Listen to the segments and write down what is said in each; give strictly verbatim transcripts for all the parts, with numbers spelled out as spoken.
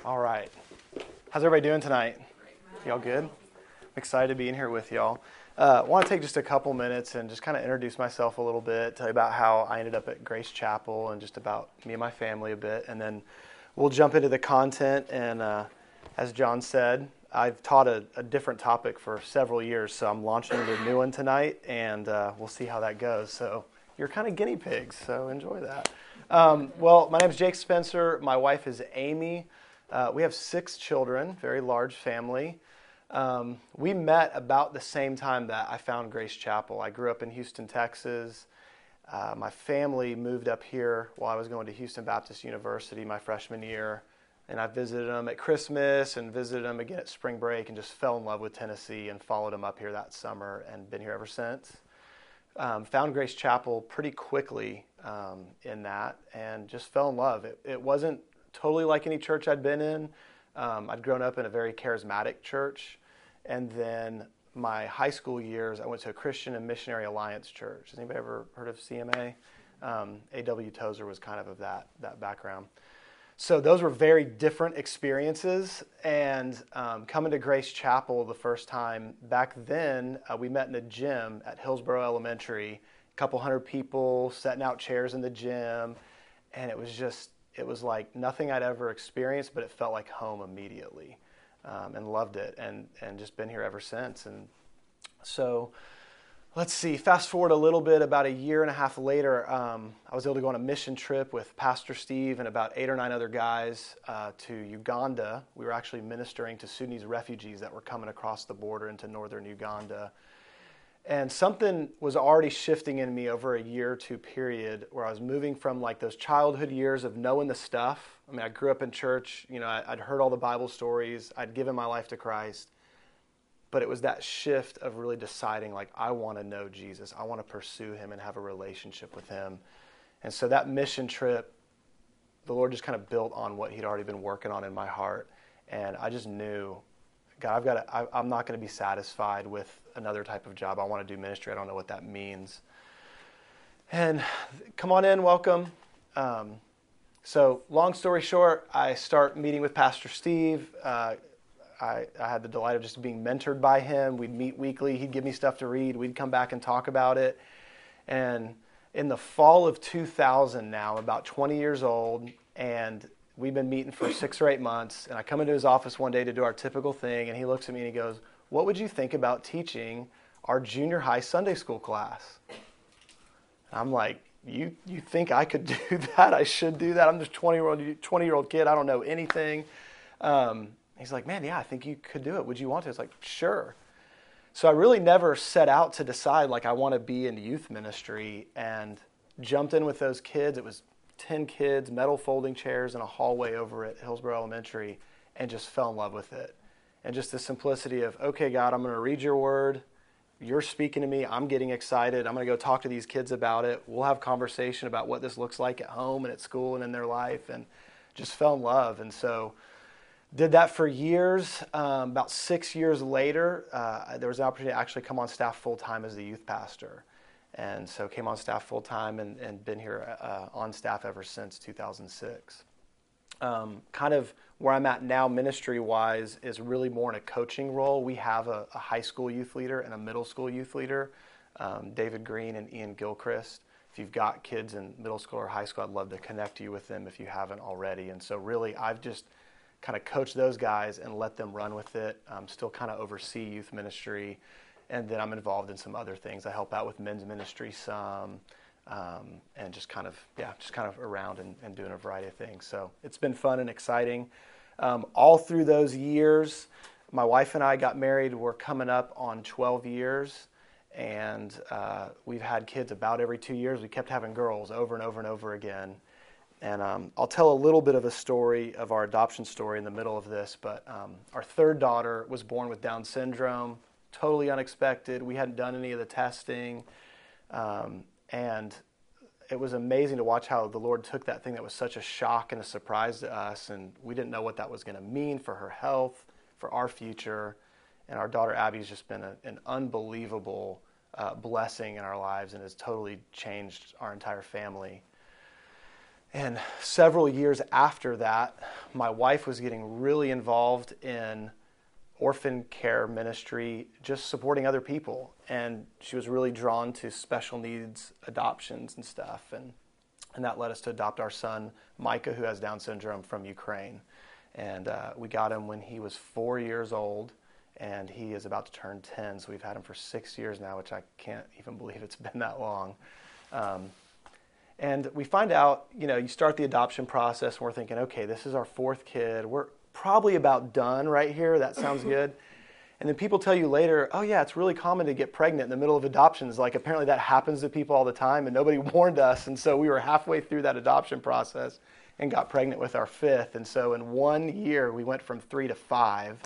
All right. How's everybody doing tonight? Y'all good? I'm excited to be in here with y'all. Uh, I want to take just a couple minutes and just kind of introduce myself a little bit, tell you about how I ended up at Grace Chapel and just about me and my family a bit. And then we'll jump into the content. And uh, as John said, I've taught a, a different topic for several years, so I'm launching a new one tonight, and uh, we'll see how that goes. So you're kind of guinea pigs, so enjoy that. Um, well, my name is Jake Spencer. My wife is Amy. Uh, we have six children, very large family. Um, we met about the same time that I found Grace Chapel. I grew up in Houston, Texas. Uh, my family moved up here while I was going to Houston Baptist University my freshman year. And I visited them at Christmas and visited them again at spring break and just fell in love with Tennessee and followed them up here that summer and been here ever since. Um, found Grace Chapel pretty quickly um, in that and just fell in love. It, it wasn't totally like any church I'd been in. Um, I'd grown up in a very charismatic church. And then my high school years, I went to a Christian and Missionary Alliance church. Has anybody ever heard of C M A? Um, A W Tozer was kind of of that, that background. So those were very different experiences. And um, coming to Grace Chapel the first time, back then, uh, we met in a gym at Hillsborough Elementary, a couple hundred people setting out chairs in the gym. And it was just, it was like nothing I'd ever experienced, but it felt like home immediately, um, and loved it, and, and just been here ever since. And so let's see, fast forward a little bit, about a year and a half later, um, I was able to go on a mission trip with Pastor Steve and about eight or nine other guys uh, to Uganda. We were actually ministering to Sudanese refugees that were coming across the border into northern Uganda. And something was already shifting in me over a year or two period where I was moving from like those childhood years of knowing the stuff. I mean, I grew up in church, you know, I, I'd heard all the Bible stories, I'd given my life to Christ. But it was that shift of really deciding, like, I want to know Jesus. I want to pursue him and have a relationship with him. And so that mission trip, the Lord just kind of built on what he'd already been working on in my heart. And I just knew, God, I've got to, I, I'm not going to be satisfied with another type of job. I want to do ministry. I don't know what that means. And come on in, welcome. Um, so long story short, I start meeting with Pastor Steve. Uh, I, I had the delight of just being mentored by him. We'd meet weekly. He'd give me stuff to read. We'd come back and talk about it. And in the fall of two thousand now, I'm about twenty years old, and we've been meeting for six or eight months. And I come into his office one day to do our typical thing, and he looks at me and he goes, "What would you think about teaching our junior high Sunday school class?" I'm like, you you think I could do that? I should do that? I'm just a twenty-year-old kid. I don't know anything. Um, He's like, "Man, yeah, I think you could do it. Would you want to?" It's like, sure. So I really never set out to decide, like, I want to be in youth ministry, and jumped in with those kids. It was ten kids, metal folding chairs in a hallway over at Hillsborough Elementary, and just fell in love with it. And just the simplicity of, okay, God, I'm going to read your word. You're speaking to me. I'm getting excited. I'm going to go talk to these kids about it. We'll have conversation about what this looks like at home and at school and in their life, and just fell in love. And so did that for years. Um, about six years later, uh, there was an opportunity to actually come on staff full-time as the youth pastor. And so came on staff full-time and, and been here uh, on staff ever since two thousand six. Um, kind of where I'm at now ministry-wise is really more in a coaching role. We have a, a high school youth leader and a middle school youth leader, um, David Green and Ian Gilchrist. If you've got kids in middle school or high school, I'd love to connect you with them if you haven't already. And so really, I've just kind of coach those guys and let them run with it. Um, still kind of oversee youth ministry. And then I'm involved in some other things. I help out with men's ministry some, um, and just kind of, yeah, just kind of around and, and doing a variety of things. So it's been fun and exciting. Um, all through those years, my wife and I got married. We're coming up on twelve years. And uh, we've had kids about every two years. We kept having girls over and over and over again. And um, I'll tell a little bit of a story of our adoption story in the middle of this, but um, our third daughter was born with Down syndrome, totally unexpected. We hadn't done any of the testing, um, and it was amazing to watch how the Lord took that thing that was such a shock and a surprise to us, and we didn't know what that was going to mean for her health, for our future. And our daughter Abby's just been a, an unbelievable uh, blessing in our lives and has totally changed our entire family. And several years after that, my wife was getting really involved in orphan care ministry, just supporting other people. And she was really drawn to special needs adoptions and stuff. And, and that led us to adopt our son, Micah, who has Down syndrome, from Ukraine. And uh, we got him when he was four years old, and he is about to turn ten. So we've had him for six years now, which I can't even believe it's been that long. Um, and we find out, you know, you start the adoption process, and we're thinking, okay, this is our fourth kid. We're probably about done right here. That sounds good. And then people tell you later, oh yeah, it's really common to get pregnant in the middle of adoptions. Like apparently that happens to people all the time, and nobody warned us. And so we were halfway through that adoption process and got pregnant with our fifth. And so in one year, we went from three to five.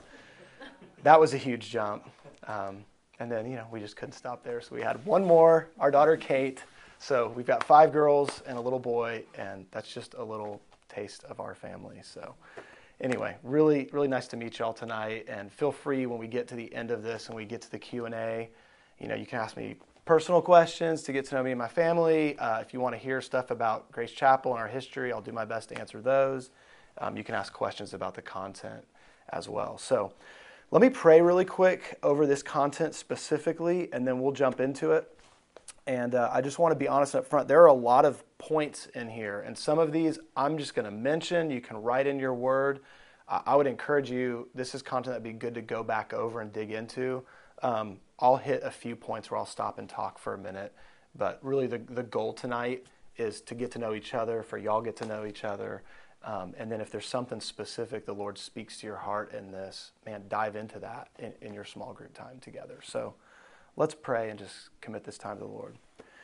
That was a huge jump. Um, and then, you know, we just couldn't stop there. So we had one more, our daughter Kate. So we've got five girls and a little boy, and that's just a little taste of our family. So anyway, really, really nice to meet y'all tonight. And feel free when we get to the end of this and we get to the Q and A, you know, you can ask me personal questions to get to know me and my family. Uh, if you want to hear stuff about Grace Chapel and our history, I'll do my best to answer those. Um, you can ask questions about the content as well. So let me pray really quick over this content specifically, and then we'll jump into it. And uh, I just want to be honest up front. There are a lot of points in here, and some of these I'm just going to mention. You can write in your word. Uh, I would encourage you, this is content that would be good to go back over and dig into. Um, I'll hit a few points where I'll stop and talk for a minute, but really the, the goal tonight is to get to know each other, for y'all get to know each other, um, and then if there's something specific the Lord speaks to your heart in this, man, dive into that in, in your small group time together. So let's pray and just commit this time to the Lord.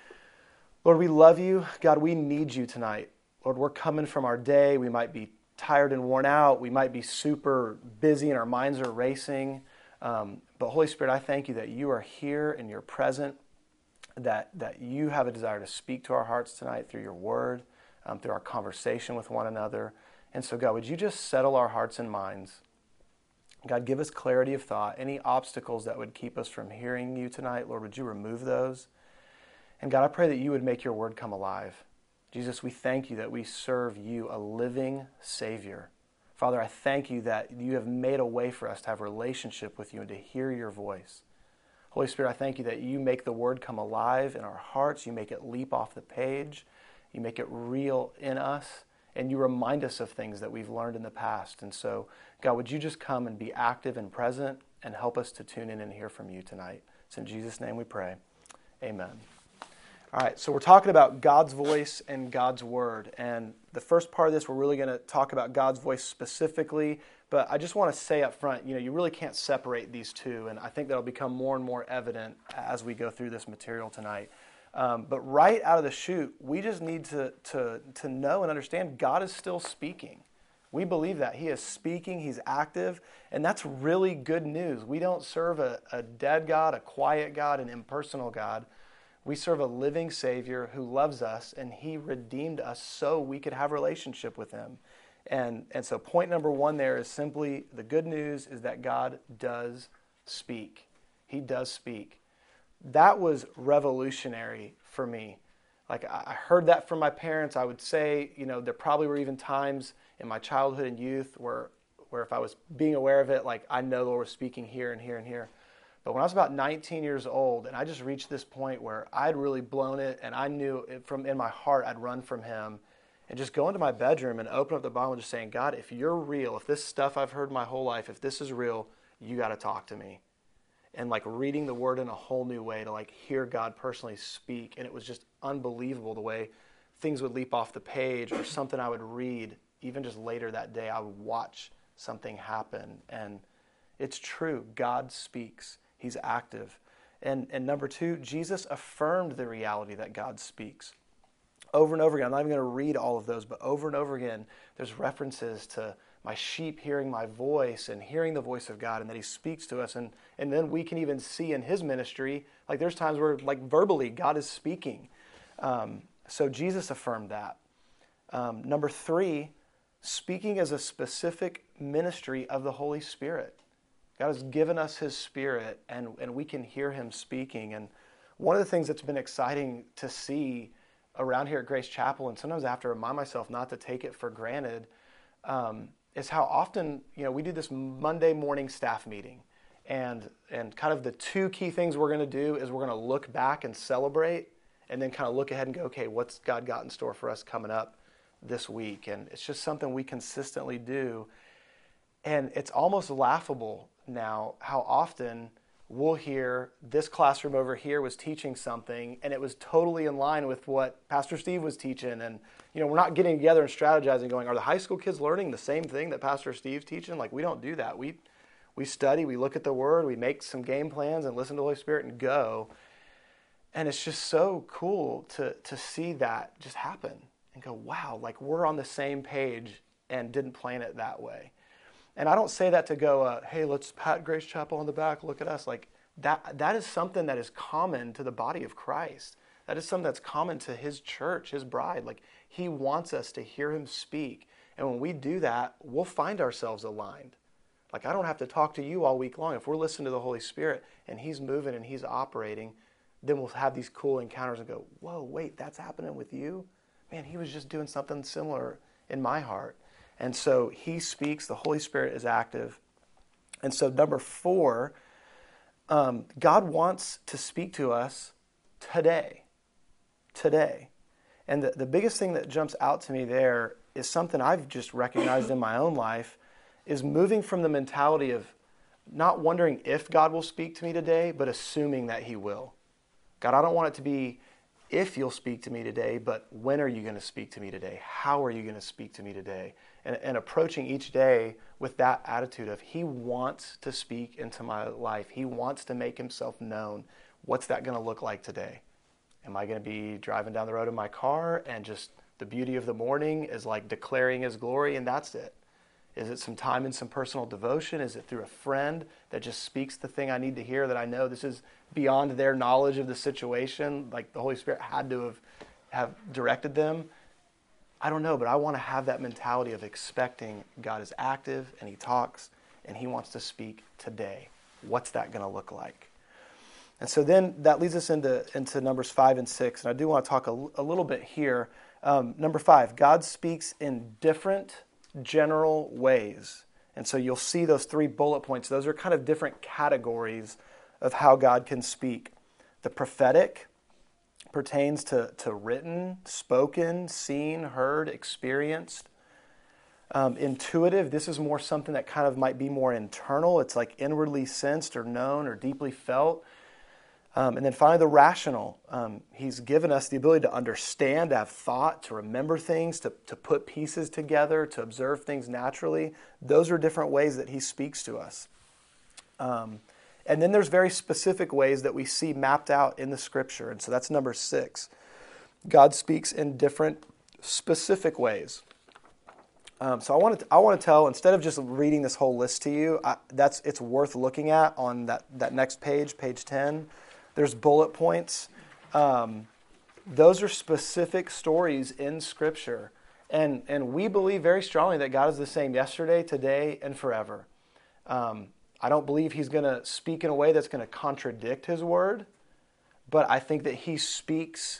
Lord, we love you. God, we need you tonight. Lord, we're coming from our day. We might be tired and worn out. We might be super busy and our minds are racing. Um, but Holy Spirit, I thank you that you are here and you're present, that, that you have a desire to speak to our hearts tonight through your word, um, through our conversation with one another. And so, God, would you just settle our hearts and minds? God, give us clarity of thought. Any obstacles that would keep us from hearing you tonight, Lord, would you remove those? And God, I pray that you would make your word come alive. Jesus, we thank you that we serve you, a living Savior. Father, I thank you that you have made a way for us to have a relationship with you and to hear your voice. Holy Spirit, I thank you that you make the word come alive in our hearts. You make it leap off the page. You make it real in us. And you remind us of things that we've learned in the past. And so, God, would you just come and be active and present and help us to tune in and hear from you tonight. It's in Jesus' name we pray. Amen. All right, so we're talking about God's voice and God's word. And the first part of this, we're really going to talk about God's voice specifically. But I just want to say up front, you know, you really can't separate these two. And I think that'll become more and more evident as we go through this material tonight. Um, but right out of the chute, we just need to, to, to know and understand God is still speaking. We believe that. He is speaking, He's active, and that's really good news. We don't serve a, a dead God, a quiet God, an impersonal God. We serve a living Savior who loves us, and He redeemed us so we could have a relationship with Him. And, and so point number one there is simply the good news is that God does speak. He does speak. That was revolutionary for me. Like I heard that from my parents. I would say, you know, there probably were even times in my childhood and youth where, where if I was being aware of it, like I know the Lord was speaking here and here and here. But when I was about nineteen years old, and I just reached this point where I'd really blown it, and I knew it from in my heart I'd run from Him, and just go into my bedroom and open up the Bible and just saying, God, if you're real, if this stuff I've heard my whole life, if this is real, you got to talk to me. And like reading the Word in a whole new way to like hear God personally speak, and it was just unbelievable the way things would leap off the page, or something I would read even just later that day. I would watch something happen, and it's true. God speaks. He's active. And, and number two, Jesus affirmed the reality that God speaks. Over and over again, I'm not even going to read all of those, but over and over again, there's references to my sheep hearing my voice and hearing the voice of God, and that He speaks to us. And, and then we can even see in His ministry, like there's times where like verbally God is speaking. Um, so Jesus affirmed that. Um, number three, speaking is a specific ministry of the Holy Spirit. God has given us His Spirit, and, and we can hear Him speaking. And one of the things that's been exciting to see around here at Grace Chapel, and sometimes I have to remind myself not to take it for granted, um, is how often, you know, we do this Monday morning staff meeting. And and kind of the two key things we're going to do is we're going to look back and celebrate, and then kind of look ahead and go, okay, what's God got in store for us coming up this week? And it's just something we consistently do. And it's almost laughable now how often we'll hear this classroom over here was teaching something, and it was totally in line with what Pastor Steve was teaching. And, you know, we're not getting together and strategizing going, are the high school kids learning the same thing that Pastor Steve's teaching? Like, we don't do that. We we study, we look at the Word, we make some game plans and listen to the Holy Spirit and go. And it's just so cool to to see that just happen and go, wow, like we're on the same page and didn't plan it that way. And I don't say that to go, uh, hey, let's pat Grace Chapel on the back, look at us. Like that that is something that is common to the body of Christ. That is something that's common to his church, his bride. Like he wants us to hear him speak. And when we do that, we'll find ourselves aligned. Like I don't have to talk to you all week long. If we're listening to the Holy Spirit and he's moving and he's operating, then we'll have these cool encounters and go, whoa, wait, that's happening with you? Man, he was just doing something similar in my heart. And so he speaks, the Holy Spirit is active. And so number four, um, God wants to speak to us today. Today. And the, the biggest thing that jumps out to me there is something I've just recognized in my own life, is moving from the mentality of not wondering if God will speak to me today, but assuming that he will. God, I don't want it to be if you'll speak to me today, but when are you going to speak to me today? How are you going to speak to me today? And, and approaching each day with that attitude of he wants to speak into my life. He wants to make himself known. What's that going to look like today? Am I going to be driving down the road in my car and just the beauty of the morning is like declaring his glory and that's it? Is it some time in some personal devotion? Is it through a friend that just speaks the thing I need to hear that I know this is beyond their knowledge of the situation? Like the Holy Spirit had to have, have directed them. I don't know, but I want to have that mentality of expecting God is active and he talks and he wants to speak today. What's that going to look like? And so then that leads us into, into Numbers five and six. And I do want to talk a, a little bit here. Um, number five, God speaks in different general ways. And so you'll see those three bullet points. Those are kind of different categories of how God can speak. The prophetic pertains to, to written, spoken, seen, heard, experienced. Um, intuitive, this is more something that kind of might be more internal. It's like inwardly sensed or known or deeply felt. Um, and then finally, the rational. Um, he's given us the ability to understand, to have thought, to remember things, to, to put pieces together, to observe things naturally. Those are different ways that he speaks to us. Um, and then there's very specific ways that we see mapped out in the Scripture. And so that's number six. God speaks in different specific ways. Um, so I want to I want to tell, instead of just reading this whole list to you, I, that's it's worth looking at on that, that next page, page ten. There's bullet points. Um, those are specific stories in Scripture. And, and we believe very strongly that God is the same yesterday, today, and forever. Um, I don't believe he's going to speak in a way that's going to contradict his word, but I think that he speaks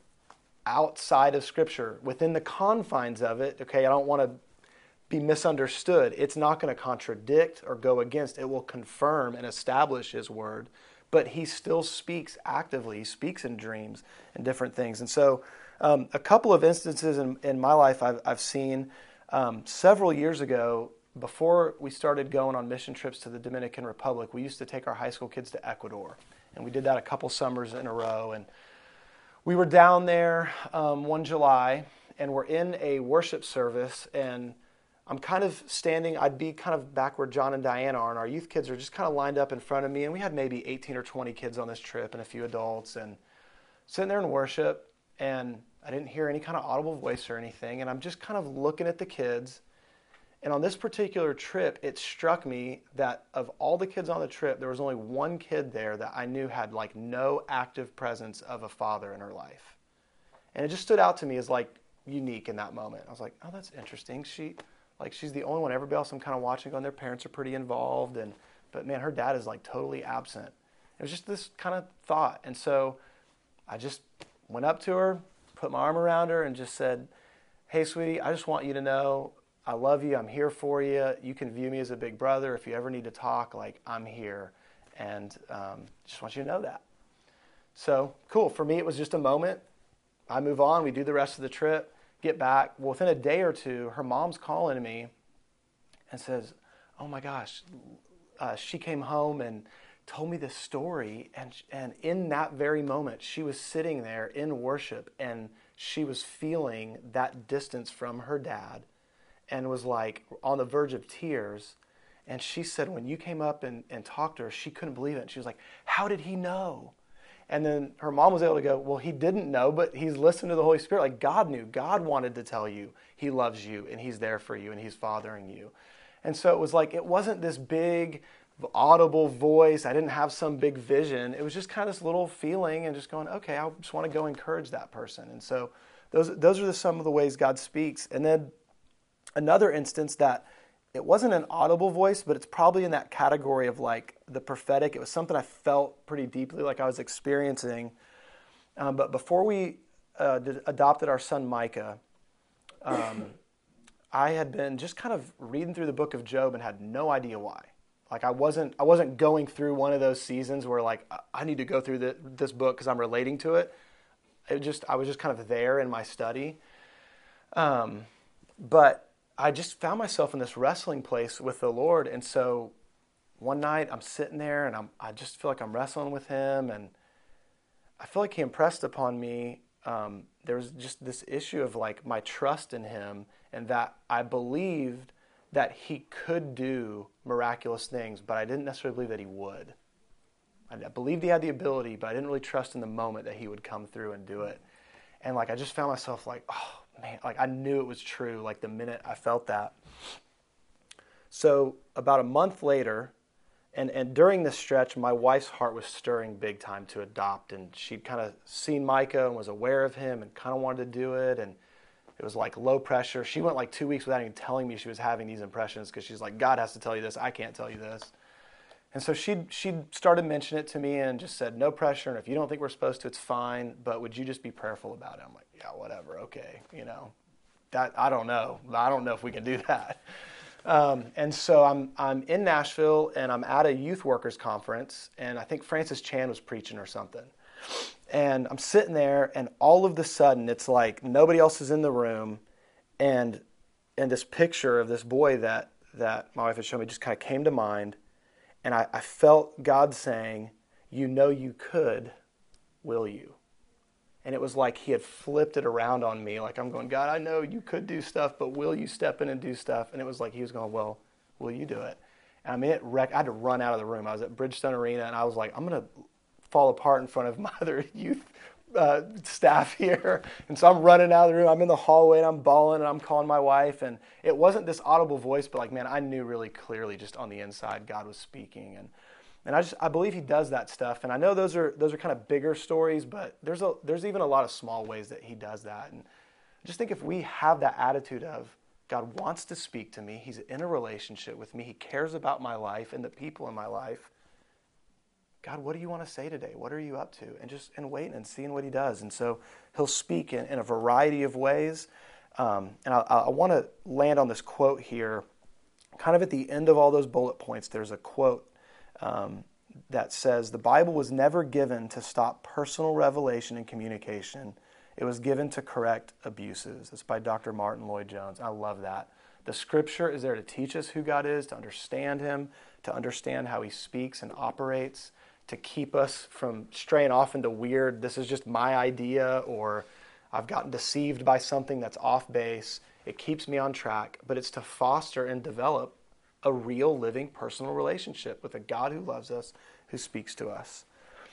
outside of Scripture, within the confines of it. Okay, I don't want to be misunderstood. It's not going to contradict or go against. It will confirm and establish his word. But he still speaks actively. He speaks in dreams and different things. And so um, a couple of instances in, in my life I've, I've seen um, several years ago, before we started going on mission trips to the Dominican Republic, we used to take our high school kids to Ecuador. And we did that a couple summers in a row. And we were down there um, one July, and we're in a worship service, and I'm kind of standing, I'd be kind of back where John and Diana are, and our youth kids are just kind of lined up in front of me, and we had maybe eighteen or twenty kids on this trip and a few adults, and sitting there in worship, and I didn't hear any kind of audible voice or anything, and I'm just kind of looking at the kids. And on this particular trip, it struck me that of all the kids on the trip, there was only one kid there that I knew had like no active presence of a father in her life. And it just stood out to me as like unique in that moment. I was like, oh, that's interesting. She, like, she's the only one. Everybody else I'm kind of watching on, their parents are pretty involved, and but man, her dad is like totally absent. It was just this kind of thought. And so I just went up to her, put my arm around her and just said, hey, sweetie, I just want you to know I love you. I'm here for you. You can view me as a big brother. If you ever need to talk, like, I'm here. And um, just want you to know that. So, cool. For me, it was just a moment. I move on. We do the rest of the trip, get back. Well, within a day or two, her mom's calling me and says, oh, my gosh, uh, she came home and told me this story. And, and in that very moment, she was sitting there in worship, and she was feeling that distance from her dad and was like on the verge of tears. And she said when you came up and, and talked to her, she couldn't believe it. And she was like, how did he know? And then her mom was able to go, well, he didn't know, but he's listened to the Holy Spirit. Like, God knew. God wanted to tell you he loves you and he's there for you and he's fathering you. And so it was like, it wasn't this big audible voice. I didn't have some big vision. It was just kind of this little feeling and just going, okay, I just want to go encourage that person. And so those, those are the, some of the ways God speaks. And then another instance that it wasn't an audible voice, but it's probably in that category of like the prophetic. It was something I felt pretty deeply like I was experiencing. Um, but before we uh, did, adopted our son Micah, um, I had been just kind of reading through the book of Job and had no idea why. Like I wasn't, I wasn't going through one of those seasons where like I need to go through the, this book because I'm relating to it. It just, I was just kind of there in my study. Um, but I just found myself in this wrestling place with the Lord. And so one night I'm sitting there and I'm, I just feel like I'm wrestling with him. And I feel like he impressed upon me. Um, there was just this issue of like my trust in him and that I believed that he could do miraculous things, but I didn't necessarily believe that he would. I believed he had the ability, but I didn't really trust in the moment that he would come through and do it. And like I just found myself like, oh, man, like I knew it was true, like the minute I felt that. So about a month later, and, and during this stretch, my wife's heart was stirring big time to adopt, and she'd kind of seen Micah and was aware of him and kind of wanted to do it, and it was like low pressure. She went like two weeks without even telling me she was having these impressions because she's like, God has to tell you this, I can't tell you this. And so she she started mentioning it to me and just said, no pressure, and if you don't think we're supposed to, it's fine, but would you just be prayerful about it? I'm like, yeah, whatever, okay, you know. That I don't know. I don't know if we can do that. Um, and so I'm I'm in Nashville, and I'm at a youth workers conference, and I think Francis Chan was preaching or something. And I'm sitting there, and all of the sudden, it's like nobody else is in the room, and and this picture of this boy that, that my wife had shown me just kind of came to mind. And I, I felt God saying, you know you could, will you? And it was like he had flipped it around on me. Like I'm going, God, I know you could do stuff, but will you step in and do stuff? And it was like he was going, well, will you do it? And I mean, it wrecked. I had to run out of the room. I was at Bridgestone Arena, and I was like, I'm going to fall apart in front of my other youth uh, staff here. And so I'm running out of the room. I'm in the hallway, and I'm bawling, and I'm calling my wife. And it wasn't this audible voice, but like, man, I knew really clearly just on the inside God was speaking. And and I just I believe he does that stuff. And I know those are those are kind of bigger stories, but there's a there's even a lot of small ways that he does that. And I just think if we have that attitude of God wants to speak to me, he's in a relationship with me, he cares about my life and the people in my life. God, what do you want to say today? What are you up to? And just and waiting and seeing what he does. And so he'll speak in, in a variety of ways. Um, and I, I want to land on this quote here. Kind of at the end of all those bullet points, there's a quote um, that says, the Bible was never given to stop personal revelation and communication. It was given to correct abuses. It's by Doctor Martin Lloyd-Jones. I love that. The Scripture is there to teach us who God is, to understand him, to understand how he speaks and operates, to keep us from straying off into weird, this is just my idea, or I've gotten deceived by something that's off base. It keeps me on track, but it's to foster and develop a real living personal relationship with a God who loves us, who speaks to us.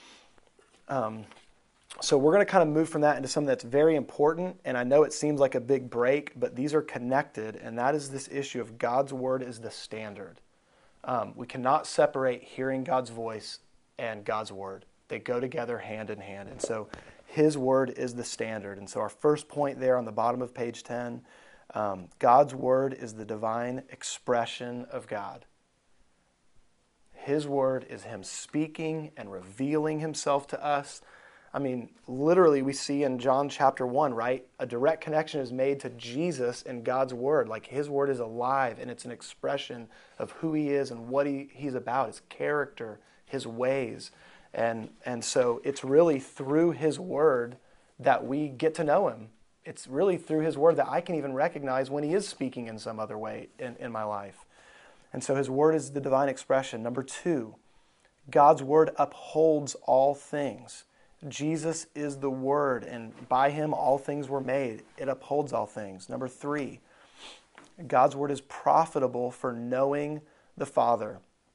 Um, so we're going to kind of move from that into something that's very important, and I know it seems like a big break, but these are connected, and that is this issue of God's word is the standard. Um, we cannot separate hearing God's voice and God's word. They go together hand in hand. And so his word is the standard. And so our first point there on the bottom of page ten, um, God's word is the divine expression of God. His word is him speaking and revealing himself to us. I mean, literally we see in John chapter one, right? A direct connection is made to Jesus and God's word. Like his word is alive and it's an expression of who he is and what he, he's about, his character, his ways. And, and so it's really through his word that we get to know him. It's really through his word that I can even recognize when he is speaking in some other way in, in my life. And so his word is the divine expression. Number two, God's word upholds all things. Jesus is the word, and by him all things were made. It upholds all things. Number three, God's word is profitable for knowing the Father.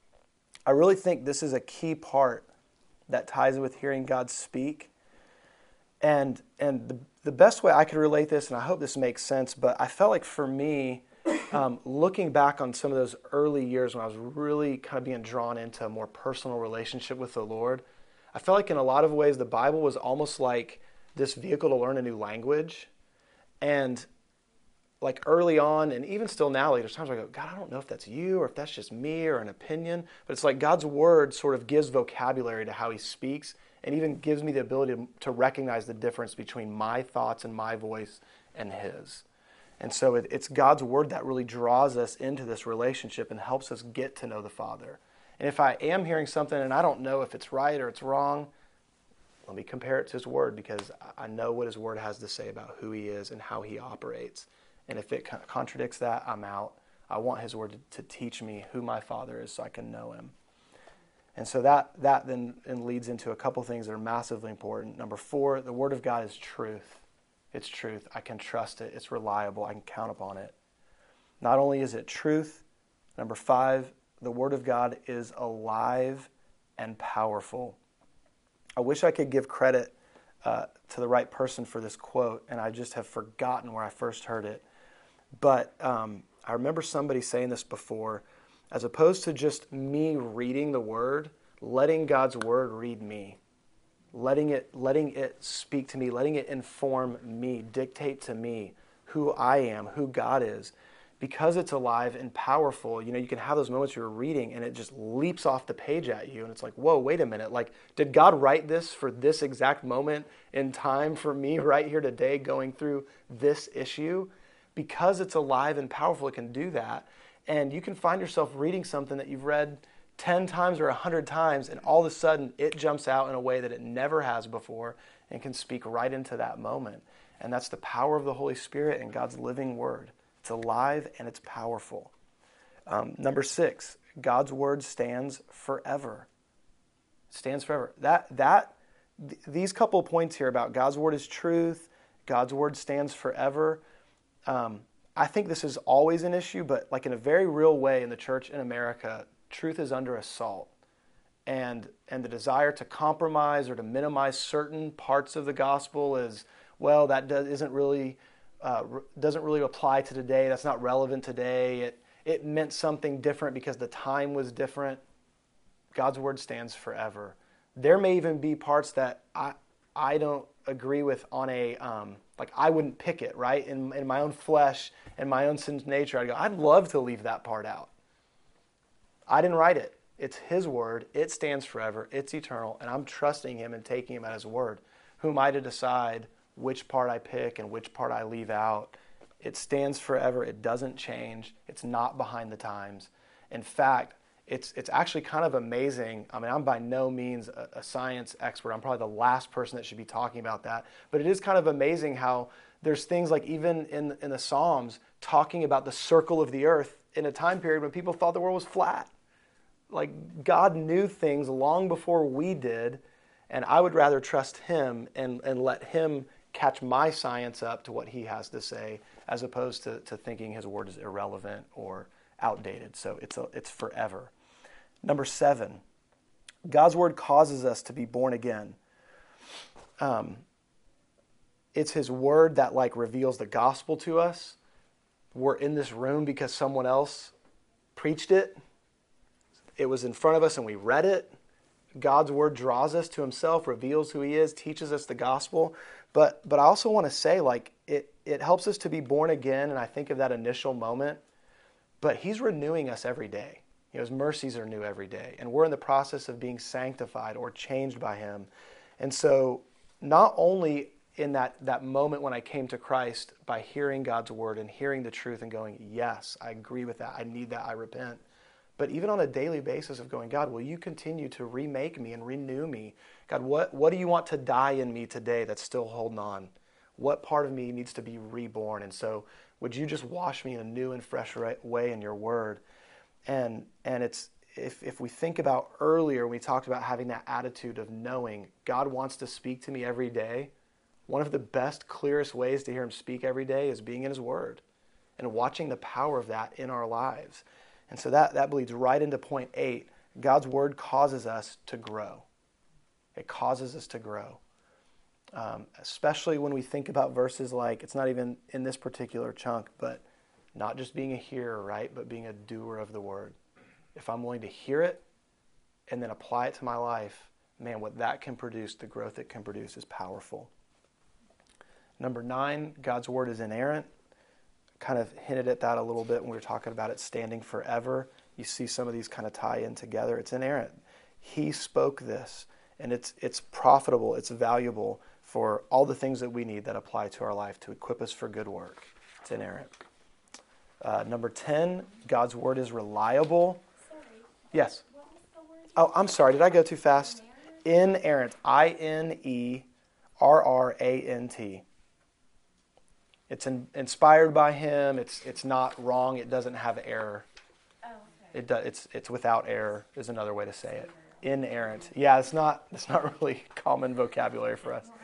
I really think this is a key part that ties with hearing God speak. And and the, the best way I could relate this, and I hope this makes sense, but I felt like for me, um, looking back on some of those early years when I was really kind of being drawn into a more personal relationship with the Lord, I felt like in a lot of ways the Bible was almost like this vehicle to learn a new language. And like early on, and even still now, like there's times where I go, God, I don't know if that's you or if that's just me or an opinion. But it's like God's word sort of gives vocabulary to how he speaks and even gives me the ability to, to recognize the difference between my thoughts and my voice and his. And so it, it's God's word that really draws us into this relationship and helps us get to know the Father. And if I am hearing something and I don't know if it's right or it's wrong, let me compare it to his word because I know what his word has to say about who he is and how he operates. And if it contradicts that, I'm out. I want his word to, to teach me who my Father is so I can know him. And so that, that then and leads into a couple things that are massively important. Number four, the word of God is truth. It's truth. I can trust it. It's reliable. I can count upon it. Not only is it truth, number five, the word of God is alive and powerful. I wish I could give credit uh, to the right person for this quote, and I just have forgotten where I first heard it. But um, I remember somebody saying this before, as opposed to just me reading the word, letting God's word read me, letting it, letting it speak to me, letting it inform me, dictate to me who I am, who God is. Because it's alive and powerful, you know, you can have those moments you're reading and it just leaps off the page at you. And it's like, whoa, wait a minute. Like, did God write this for this exact moment in time for me right here today going through this issue? Because it's alive and powerful, it can do that. And you can find yourself reading something that you've read ten times or one hundred times, and all of a sudden it jumps out in a way that it never has before and can speak right into that moment. And that's the power of the Holy Spirit and God's living word. It's alive and it's powerful. Um, number six, God's word stands forever. Stands forever. That that th- these couple of points here about God's word is truth, God's word stands forever. Um, I think this is always an issue, but like in a very real way in the church in America, truth is under assault. And and the desire to compromise or to minimize certain parts of the gospel is, well, that does, isn't really uh, doesn't really apply to today. That's not relevant today. It it meant something different because the time was different. God's word stands forever. There may even be parts that I I don't agree with on a um, like I wouldn't pick it, right? In in my own flesh and my own sin nature, I'd go, I'd love to leave that part out. I didn't write it. It's his word. It stands forever. It's eternal. And I'm trusting him and taking him at his word. Who am I to decide which part I pick and which part I leave out? It stands forever. It doesn't change. It's not behind the times. In fact, it's it's actually kind of amazing. I mean, I'm by no means a, a science expert. I'm probably the last person that should be talking about that. But it is kind of amazing how there's things like even in, in the Psalms talking about the circle of the earth in a time period when people thought the world was flat. Like God knew things long before we did, and I would rather trust him and, and let him catch my science up to what he has to say as opposed to, to thinking his word is irrelevant or outdated. So it's a, it's forever. Number seven, God's word causes us to be born again. Um, it's his word that like reveals the gospel to us. We're in this room because someone else preached it. It was in front of us and we read it. God's word draws us to himself, reveals who he is, teaches us the gospel. But but I also want to say, like, it, it helps us to be born again, and I think of that initial moment. But he's renewing us every day. You know, his mercies are new every day. And we're in the process of being sanctified or changed by him. And so not only in that, that moment when I came to Christ by hearing God's word and hearing the truth and going, yes, I agree with that. I need that. I repent. But even on a daily basis of going, God, will you continue to remake me and renew me? God, what, what do you want to die in me today that's still holding on? What part of me needs to be reborn? And so would you just wash me in a new and fresh way in your word? And and it's if if we think about earlier, we talked about having that attitude of knowing God wants to speak to me every day. One of the best, clearest ways to hear him speak every day is being in his word and watching the power of that in our lives. And so that, that bleeds right into point eight. God's word causes us to grow. It causes us to grow. Um, especially when we think about verses like, it's not even in this particular chunk, but not just being a hearer, right, but being a doer of the word. If I'm willing to hear it and then apply it to my life, man, what that can produce, the growth it can produce is powerful. Number nine, God's word is inerrant. Kind of hinted at that a little bit when we were talking about it standing forever. You see some of these kind of tie in together. It's inerrant. He spoke this, and it's it's profitable, it's valuable for all the things that we need that apply to our life to equip us for good work. It's inerrant. Uh, number ten, God's word is reliable. Sorry. Yes. What was the word? Oh, I'm sorry. Did I go too fast? Inerrant. I N E R R A N T. It's in, inspired by him. It's it's not wrong. It doesn't have error. Oh, okay. It do, it's it's without error is another way to say it. Inerrant. Yeah, it's not it's not really common vocabulary for us.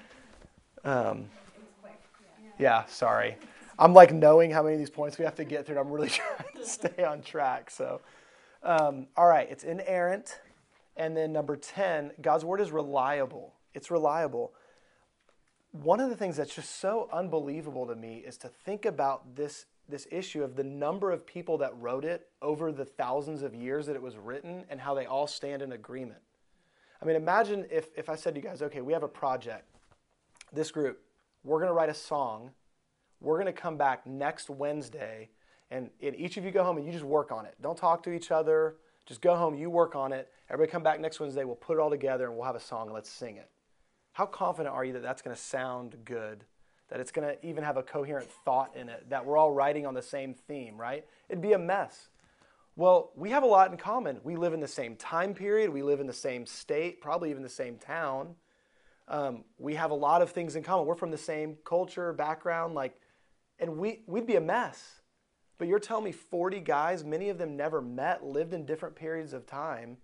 Um, yeah, sorry. I'm like knowing how many of these points we have to get through. I'm really trying to stay on track. So, um, all right, it's inerrant, and then number ten, God's word is reliable. It's reliable. One of the things that's just so unbelievable to me is to think about this, this issue of the number of people that wrote it over the thousands of years that it was written and how they all stand in agreement. I mean, imagine if, if I said to you guys, okay, we have a project. This group, we're going to write a song. We're going to come back next Wednesday, and, and each of you go home and you just work on it. Don't talk to each other. Just go home, you work on it. Everybody come back next Wednesday. We'll put it all together and we'll have a song and let's sing it. How confident are you that that's going to sound good, that it's going to even have a coherent thought in it, that we're all writing on the same theme, right? It'd be a mess. Well, we have a lot in common. We live in the same time period. We live in the same state, probably even the same town. Um, we have a lot of things in common. We're from the same culture, background, like, and we, we'd be a mess. But you're telling me forty guys, many of them never met, lived in different periods of time,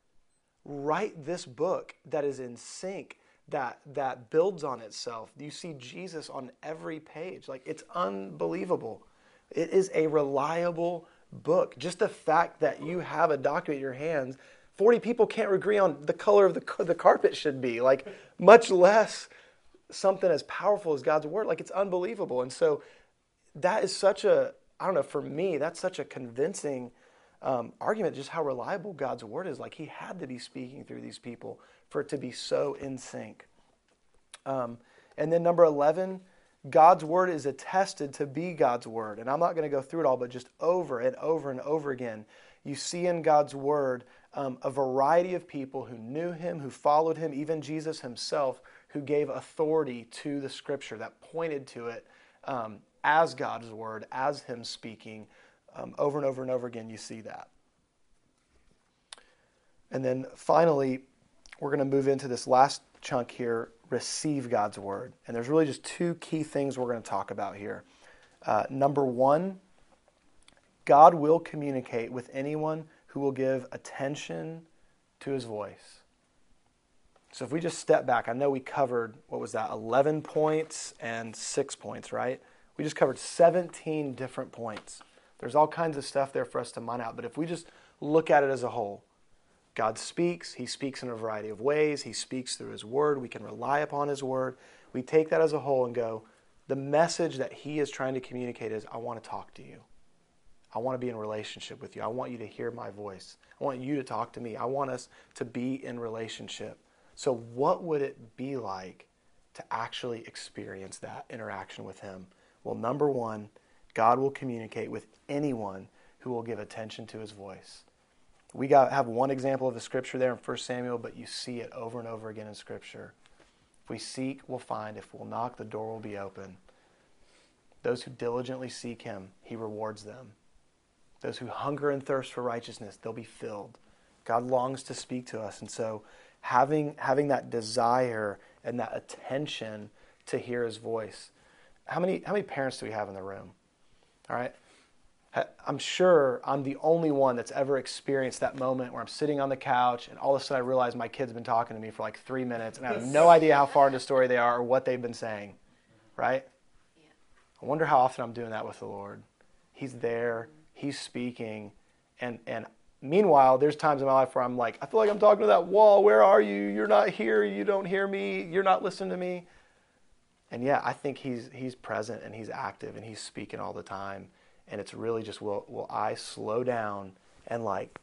write this book that is in sync, that that builds on itself. You see Jesus on every page. Like, it's unbelievable. It is a reliable book. Just the fact that you have a document in your hands, forty people can't agree on the color of the, the carpet should be, like, much less something as powerful as God's word. Like, it's unbelievable. And so that is such a, I don't know, for me, that's such a convincing um, argument, just how reliable God's word is. Like, he had to be speaking through these people for it to be so in sync. Um, and then number eleven, God's word is attested to be God's word. And I'm not going to go through it all, but just over and over and over again, you see in God's word um, a variety of people who knew him, who followed him, even Jesus himself, who gave authority to the scripture that pointed to it um, as God's word, as him speaking. Um, over and over and over again, you see that. And then finally, we're going to move into this last chunk here, receive God's word. And there's really just two key things we're going to talk about here. Uh, number one, God will communicate with anyone who will give attention to his voice. So if we just step back, I know we covered, what was that, eleven points and six points, right? We just covered seventeen different points. There's all kinds of stuff there for us to mine out. But if we just look at it as a whole, God speaks. He speaks in a variety of ways. He speaks through his word. We can rely upon his word. We take that as a whole and go, the message that he is trying to communicate is, I want to talk to you. I want to be in relationship with you. I want you to hear my voice. I want you to talk to me. I want us to be in relationship. So what would it be like to actually experience that interaction with him? Well, number one, God will communicate with anyone who will give attention to his voice. We got have one example of the scripture there in First Samuel, but you see it over and over again in scripture. If we seek, we'll find. If we'll knock, the door will be open. Those who diligently seek him, he rewards them. Those who hunger and thirst for righteousness, they'll be filled. God longs to speak to us. And so having, having that desire and that attention to hear his voice. How many, how many parents do we have in the room? All right. I'm sure I'm the only one that's ever experienced that moment where I'm sitting on the couch and all of a sudden I realize my kid's been talking to me for like three minutes and I have no idea how far into the story they are or what they've been saying, right? Yeah. I wonder how often I'm doing that with the Lord. He's there, he's speaking, and and meanwhile, there's times in my life where I'm like, I feel like I'm talking to that wall. Where are you? You're not here. You don't hear me. You're not listening to me. And yeah, I think he's he's present and he's active and he's speaking all the time. And it's really just, will, will I slow down and like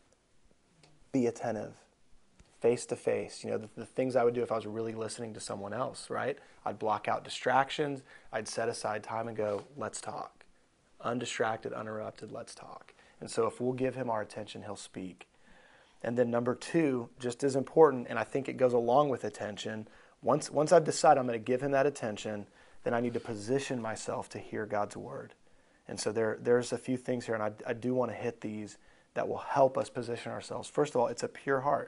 be attentive, face to face? You know, the, the things I would do if I was really listening to someone else, right? I'd block out distractions. I'd set aside time and go, let's talk. Undistracted, uninterrupted, let's talk. And so if we'll give him our attention, he'll speak. And then number two, just as important, and I think it goes along with attention, once, once I've decided I'm going to give him that attention, then I need to position myself to hear God's word. And so there, there's a few things here, and I, I do want to hit these that will help us position ourselves. First of all, it's a pure heart.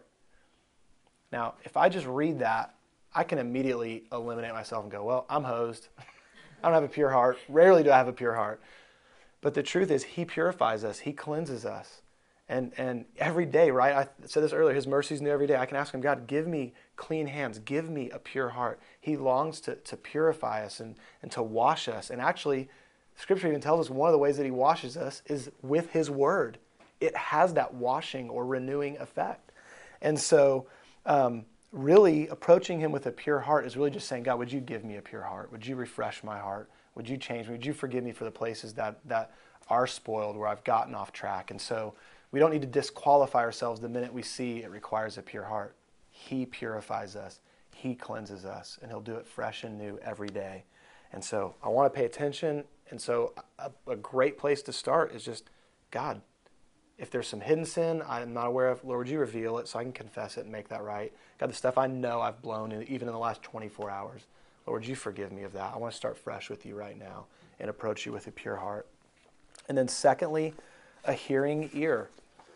Now, if I just read that, I can immediately eliminate myself and go, well, I'm hosed. I don't have a pure heart. Rarely do I have a pure heart. But the truth is, he purifies us. He cleanses us. And and every day, right? I said this earlier, his mercies new every day. I can ask him, God, give me clean hands. Give me a pure heart. He longs to, to purify us and, and to wash us. And actually, Scripture even tells us one of the ways that he washes us is with his word. It has that washing or renewing effect. And so um, really approaching him with a pure heart is really just saying, God, would you give me a pure heart? Would you refresh my heart? Would you change me? Would you forgive me for the places that, that are spoiled, where I've gotten off track? And so we don't need to disqualify ourselves the minute we see it requires a pure heart. He purifies us. He cleanses us. And he'll do it fresh and new every day. And so I want to pay attention. And so a, a great place to start is just, God, if there's some hidden sin I'm not aware of, Lord, would you reveal it so I can confess it and make that right? God, the stuff I know I've blown in, even in the last twenty-four hours, Lord, would you forgive me of that? I want to start fresh with you right now and approach you with a pure heart. And then secondly, a hearing ear.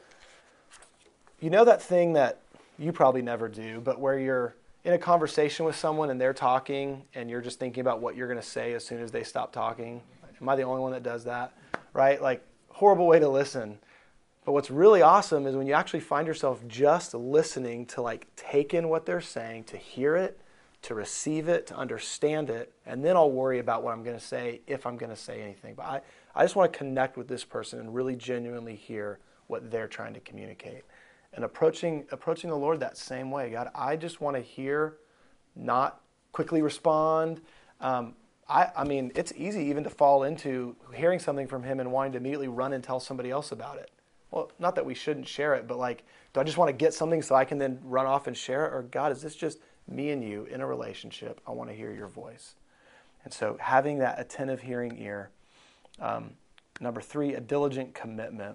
You know that thing that you probably never do, but where you're in a conversation with someone and they're talking and you're just thinking about what you're going to say as soon as they stop talking? Am I the only one that does that? Right? Like, horrible way to listen. But what's really awesome is when you actually find yourself just listening to like take in what they're saying, to hear it, to receive it, to understand it, and then I'll worry about what I'm going to say if I'm going to say anything. But I, I just want to connect with this person and really genuinely hear what they're trying to communicate. And approaching approaching the Lord that same way. God, I just want to hear, not quickly respond. Um, I, I mean, it's easy even to fall into hearing something from him and wanting to immediately run and tell somebody else about it. Well, not that we shouldn't share it, but like, do I just want to get something so I can then run off and share it? Or God, is this just me and you in a relationship? I want to hear your voice. And so having that attentive hearing ear. Um, number three, a diligent commitment.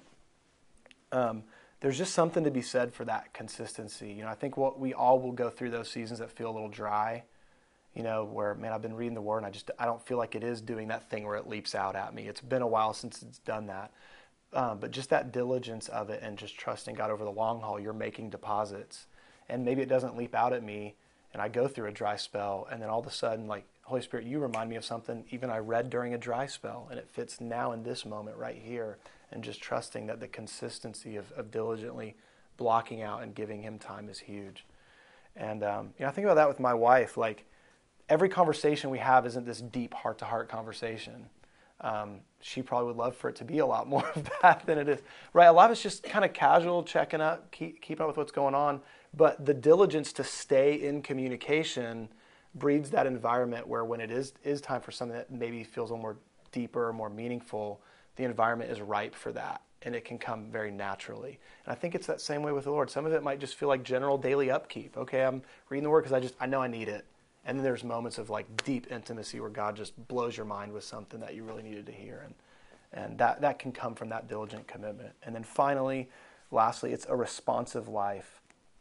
Um, there's just something to be said for that consistency. You know, I think what we all will go through those seasons that feel a little dry. You know, where, man, I've been reading the Word and I just, I don't feel like it is doing that thing where it leaps out at me. It's been a while since it's done that. Um, but just that diligence of it and just trusting God over the long haul, you're making deposits. And maybe it doesn't leap out at me and I go through a dry spell and then all of a sudden, like, Holy Spirit, you remind me of something even I read during a dry spell and it fits now in this moment right here. And just trusting that the consistency of, of diligently blocking out and giving him time is huge. And, um, you know, I think about that with my wife, like, every conversation we have isn't this deep heart-to-heart conversation. Um, she probably would love for it to be a lot more of that than it is. Right? A lot of it's just kind of casual, checking up, keep, keeping up with what's going on. But the diligence to stay in communication breeds that environment where when it is, is time for something that maybe feels a little more deeper, more meaningful, the environment is ripe for that. And it can come very naturally. And I think it's that same way with the Lord. Some of it might just feel like general daily upkeep. Okay, I'm reading the Word because I just I know I need it. And then there's moments of like deep intimacy where God just blows your mind with something that you really needed to hear. And and that, that can come from that diligent commitment. And then finally, lastly, it's a responsive life.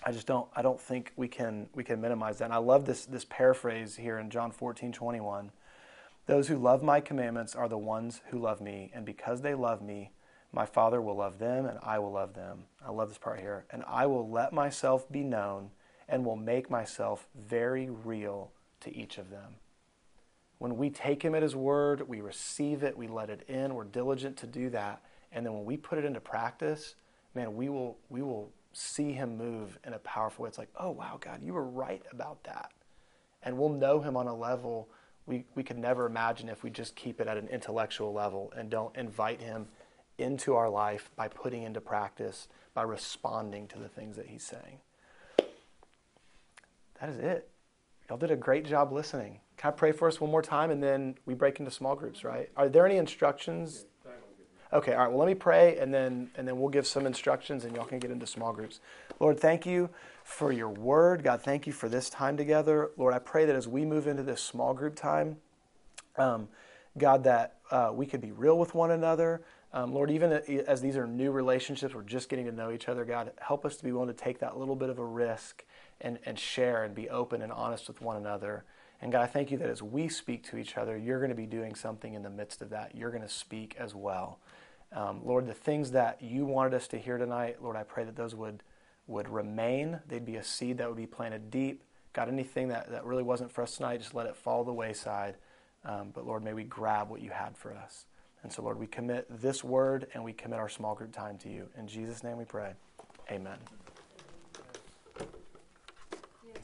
I just don't I don't think we can we can minimize that. And I love this this paraphrase here in John fourteen twenty-one. Those who love my commandments are the ones who love me, and because they love me, my Father will love them, and I will love them. I love this part here. And I will let myself be known and will make myself very real to each of them. When we take him at his word, we receive it, we let it in, we're diligent to do that. And then when we put it into practice, man, we will we will see him move in a powerful way. It's like, oh, wow, God, you were right about that. And we'll know him on a level we, we could never imagine if we just keep it at an intellectual level and don't invite him into our life by putting into practice, by responding to the things that he's saying. That is it. Y'all did a great job listening. Can I pray for us one more time, and then we break into small groups, right? Are there any instructions? Okay, all right, well, let me pray, and then and then we'll give some instructions, and y'all can get into small groups. Lord, thank you for your word. God, thank you for this time together. Lord, I pray that as we move into this small group time, um, God, that uh, we could be real with one another. Um, Lord, even as these are new relationships, we're just getting to know each other. God, help us to be willing to take that little bit of a risk and, and share and be open and honest with one another. And God, I thank you that as we speak to each other, you're going to be doing something in the midst of that. You're going to speak as well. Um, Lord, the things that you wanted us to hear tonight, Lord, I pray that those would, would remain. They'd be a seed that would be planted deep. God, anything that, that really wasn't for us tonight, just let it fall to the wayside. Um, but Lord, may we grab what you had for us. And so, Lord, we commit this word and we commit our small group time to you. In Jesus' name we pray. Amen.